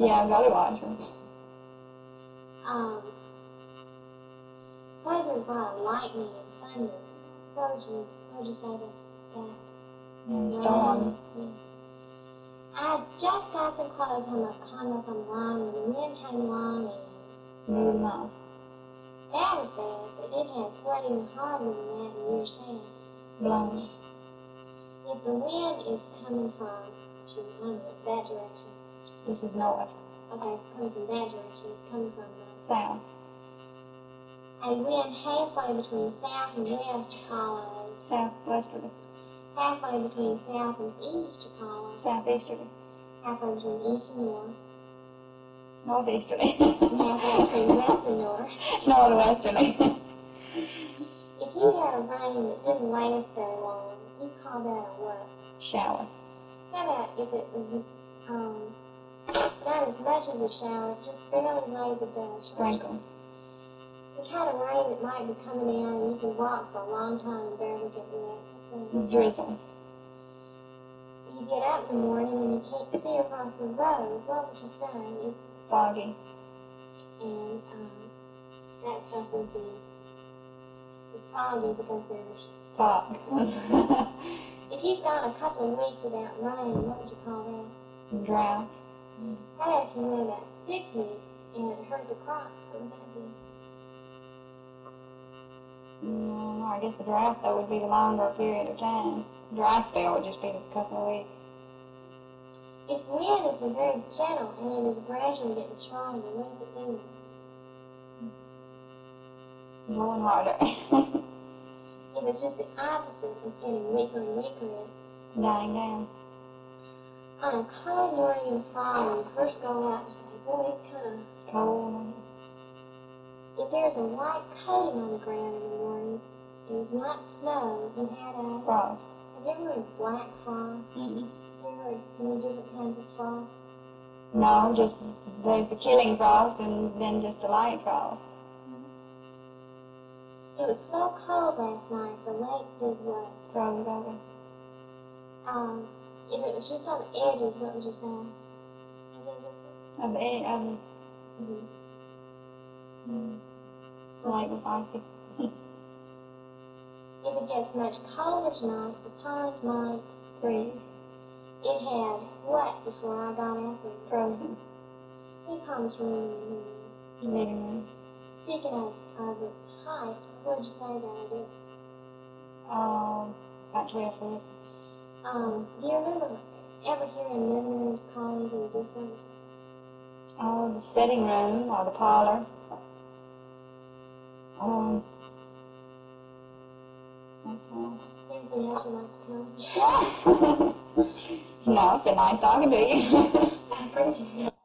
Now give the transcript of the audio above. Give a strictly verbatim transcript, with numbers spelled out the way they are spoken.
Yeah, I've got to watch her. Um, suppose there's a lot of lightning and thunder. What would you, what would you say to that? And storm. Yeah. I just got some clothes hung up, hung up on the line when the wind came along and moved them off. That was bad, but it has sweat even harder than that in years past. Blowing. If the wind is coming from, should we run it that direction? This is north. Okay, it's coming from that direction. It's coming from the South. a wind halfway between south and west Chicago. Southwesterly. Halfway between south and east Chicago. Southeasterly. Halfway between east and north. Northeasterly. Halfway between west and north. Northwesterly. If you had a rain that didn't last very long, you'd call that a what? Shower. How about if it was um, not as much as a shower, just barely laid the dust? Sprinkle. The kind of rain that might be coming down and you can walk for a long time and barely get wet. Drizzle. You get up in the morning and you can't see across the road. What would you say? It's foggy. And um, that stuff would be, it's foggy because there's fog. If you've gone a couple of weeks without rain, what would you call that? Drought. How about if you went about six weeks and it hurt the crops? What would that be? No, I guess a drought, that would be the longer period of time. Dry spell would just be a couple of weeks. If wind is very gentle and it is gradually getting stronger, what does it do? Blowing harder. If it's just the opposite, it's getting weaker and weaker, it's dying down. on a cold morning in the fall, when you first go out, you say, boy, it's kind of cold. If there's a white coating on the ground in the morning, it was not snow, you had a frost. Have you ever heard of black frost? Mm-hmm. Have you ever heard any different kinds of frost? No, just there's the killing frost and then just a light frost. It was so cold last night, the lake did what? Froze over. Um, if it was just on the edges, what would you say? Of the um. Mm-hmm. Mm. The lake was icy. If it gets much colder tonight, the pond might freeze. It has what before I got out there? Frozen. What do you call this room in the living room? Speaking of, of its height, what would you say about it is? Um, about twelve foot. Um, do you remember ever hearing living rooms called anything different? Oh, the sitting room or the parlor. Um, that's all. Anything else you'd like to tell me? No, it's been nice talking to you. I appreciate it.